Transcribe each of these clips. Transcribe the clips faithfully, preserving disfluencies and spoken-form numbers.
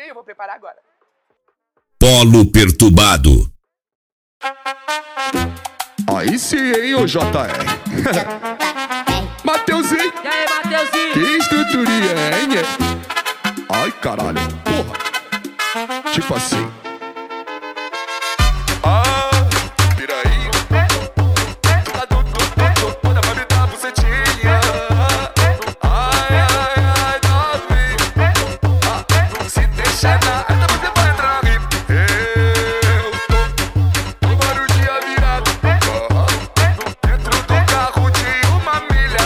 aí, eu vou preparar agora. Polo perturbado. Aí sim, hein, ô J R. Mateuzinho. E aí, Mateuzinho? Que estruturinha, hein? Ai, caralho. Porra. Tipo assim. Ah, piraí. Tu tá do, do, do, do, toda pra me dar bucetinha. Ai, ai, ai, novinho. Ah, se deixar na reta, você vai entrar em. Eu tô no barulho de virado. Dentro do carro de uma milha.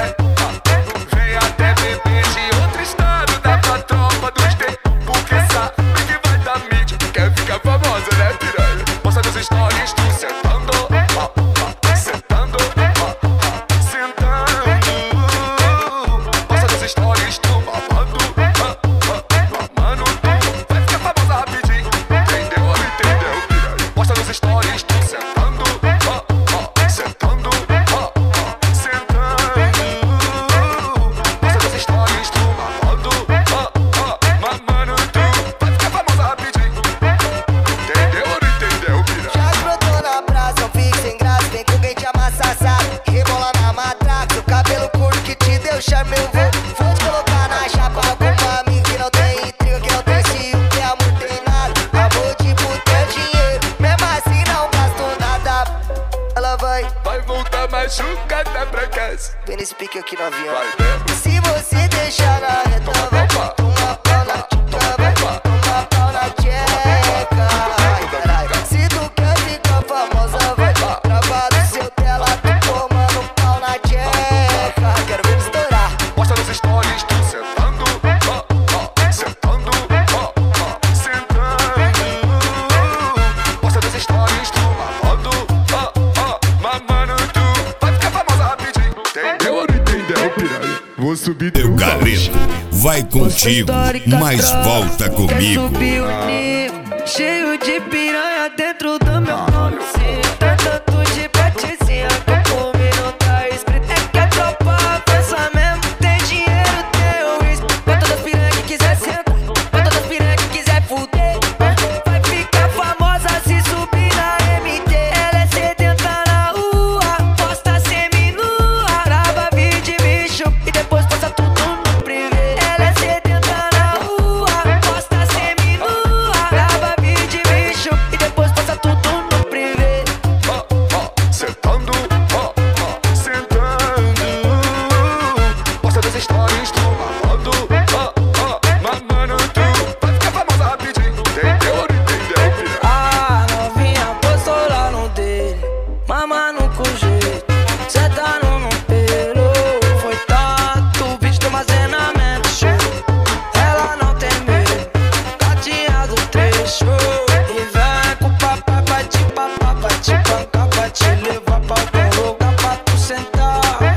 Vem até beber de outro estado. Dá pra tropa dos D. Porque sabe que vai dar mídia. Quer ficar famosa, né, piranha? Posta nos stories, tu sentando, ó, ó, sentando, ó, ó, sentando. Posta nos stories, tu babando, ó, ó, mamando. Vai ficar famosa rapidinho, entendeu? Entendeu, piranha? Posta nos stories, tu sentando, ó, ó, sentando, ó, ó, sentando. Posta nos stories, tu babando, ó, ó, mamando. Vai ficar famosa rapidinho, entendeu? Entendeu, piranha? Já brotou na praça, eu fico sem graça. Vem com quem te amassa assado, rebola na matraca. Seu cabelo curto que te deu charme, eu vou, vou te colocar na chapa. Com uma amiga que não tem intriga, que não tem ciúme, que amor tem nada. Amor tipo ter dinheiro, mesmo assim não gasto nada. Ela vai, Vai voltar machucada pra casa. vem nesse pique aqui no avião. Vai mesmo. Se você deixar na reta, vai tomar pau na tcheca, vai tomar pau na tcheca. Ai, caralho. Se tu quer ficar famosa, vai gravar no seu tela, tu tomando pau na tcheca. Quero ver me estourar. Posta nos stories, tu sentando, ó, ó, sentando, ó, ó, sentando. Posta nos stories, tu mamando, ó, ó, mamando tu. Vai ficar famosa rapidinho, entendeu ou não entendeu, piranha? Vou subir teu Meu galeto vai contigo, mas volta comigo. Subiu o nível, cheio de piranha dentro do meu bolsinho. Tá tanto de patizinha que eu comi, não tá escrito. É que a tropa pensa mesmo, tem dinheiro, tem o risco. Pra todas as piranha que quiser sentar, pra todas as piranha que quiser fuder. Vai ficar famosa se subir na M T. Ela é sedenta na rua, posta semi-nua, grava vídeo e me chupa e depois posta tudo no privê. Ela é sedenta na rua, posta semi-nua, grava vídeo e me chupa e depois posta tudo no privê. ó, ó, sentando, ó, ó, sentando. Posta nos stories, tu mamando, ó, ó, mamando tu. Vai ficar famosa rapidinho, entendeu ou não entendeu, piranha? Ah, novinha postou lá no dele, mamando com jeito, cê tá no no pelo. Foi tanto vídeo de armazenamento show. Ela não tem medo, gatinha do trecho. E vem com o papai pra te papar, pra te bancar, pra te levar pra algum lugar pra tu sentar.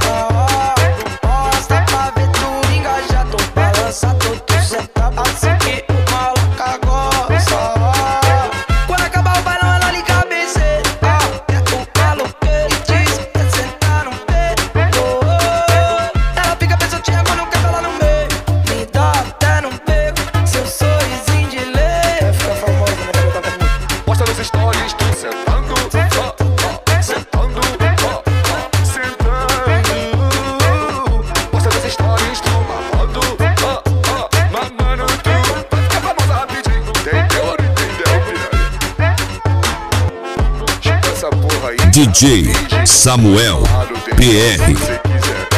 Mostra pra ver tu engajar, tu balança, tu, tu sentar. Assim que o maloca gosta. Quando acabar o bailão, ela liga a B C. Ah, é o maloqueiro e diz que sentar no peito. Ela fica bem soltinha quando eu quero ela no meio. Me dá até no beco, seu sorrisinho de lei. Vai ficar famosa, né? Vai botar comigo. Posta nos stories, tu sentando, ó, ó, sentando, ó, ó, sentando. Posta nos stories, tu mamando, ó, ó, mamando tu. Vai ficar famosa rapidinho, entendeu ou não entendeu, piranha? Chupa essa porra aí. D J Samuel Claro, tem P R. se você quiser.